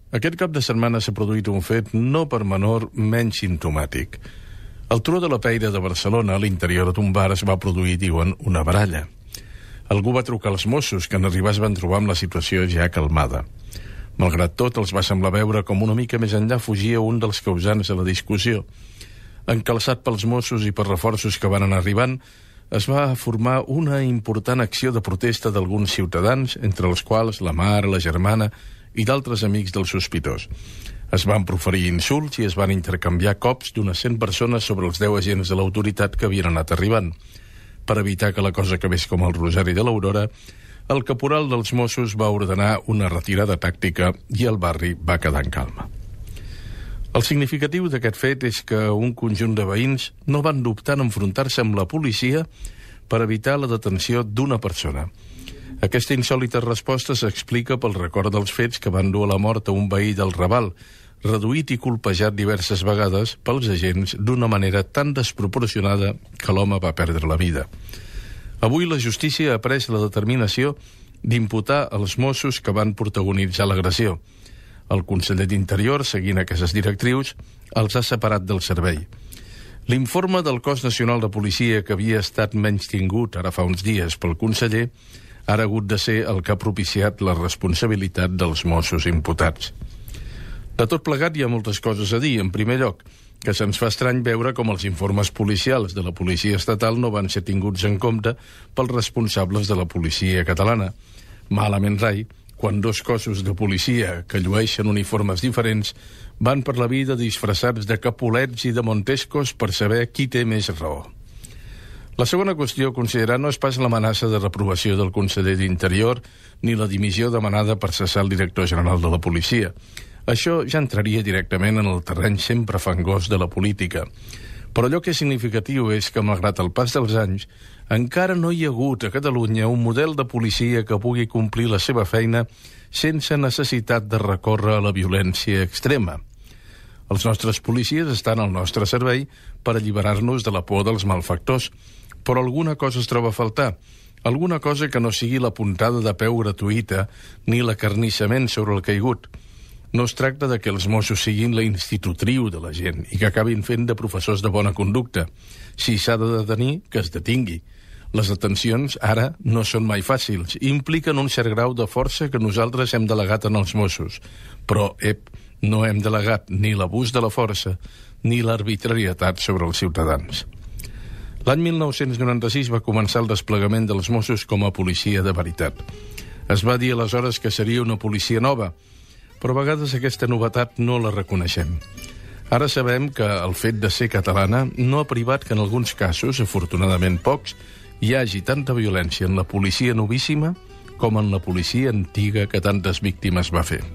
Aquest cap de setmana s'ha produït un fet no per menor menys simptomàtic. Al turó de la Peira de Barcelona, a l'interior d'un bar, es va produir, diuen, una baralla. Algú va trucar als Mossos, que en arribar es van trobar amb la situació ja calmada. Malgrat tot, els va semblar veure com una mica més enllà fugia un dels causants de la discussió. Encalçat pels Mossos i per reforços que van anar arribant, es va formar una important acció de protesta d'alguns ciutadans, entre els quals la mare, la germana i d'altres amics del sospitós. Es van proferir insults i es van intercanviar cops d'unes 100 persones sobre els 10 agents de l'autoritat que havien anat arribant. Per evitar que la cosa acabés com el Rosari de l'Aurora, el caporal dels Mossos va ordenar una retirada tàctica i el barri va quedar en calma. El significatiu d'aquest fet és que un conjunt de veïns no van dubtar en enfrontar-se amb la policia per evitar la detenció d'una persona. Aquesta insòlita resposta s'explica pel record dels fets que van dur a la mort a un veí del Raval, reduït i colpejat diverses vegades pels agents d'una manera tan desproporcionada que l'home va perdre la vida. Avui la justícia ha pres la determinació d'imputar els Mossos que van protagonitzar l'agressió. El conseller d'Interior, seguint aquestes directrius, els ha separat del servei. L'informe del Cos Nacional de Policia, que havia estat menystingut ara fa uns dies pel conseller, ara ha hagut de ser el que ha propiciat la responsabilitat dels Mossos imputats. De tot plegat hi ha moltes coses a dir. En primer lloc, que se'ns fa estrany veure com els informes policials de la policia estatal no van ser tinguts en compte pels responsables de la policia catalana. Malament rai, quan dos cossos de policia que llueixen uniformes diferents van per la vida disfressats de capulets i de montescos per saber qui té més raó. La segona qüestió a considerar no és pas l'amenaça de reprovació del conseller d'Interior ni la dimissió demanada per cessar el director general de la policia. Això ja entraria directament en el terreny sempre fangós de la política. Però allò que és significatiu és que, malgrat el pas dels anys, encara no hi ha hagut a Catalunya un model de policia que pugui complir la seva feina sense necessitat de recórrer a la violència extrema. Els nostres policies estan al nostre servei per alliberar-nos de la por dels malfactors, però alguna cosa es troba a faltar, alguna cosa que no sigui la puntada de peu gratuïta ni l'acarnissament sobre el caigut. No es tracta de que els Mossos siguin la institutriu de la gent i que acabin fent de professors de bona conducta. Si s'ha de detenir, que es detingui. Les detencions, ara, no són mai fàcils i impliquen un cert grau de força que nosaltres hem delegat en els Mossos. Però, no hem delegat ni l'abús de la força ni l'arbitrarietat sobre els ciutadans. L'any 1996 va començar el desplegament dels Mossos com a policia de veritat. Es va dir aleshores que seria una policia nova, però a vegades aquesta novetat no la reconeixem. Ara sabem que el fet de ser catalana no ha privat que en alguns casos, afortunadament pocs, hi hagi tanta violència en la policia novíssima com en la policia antiga que tantes víctimes va fer.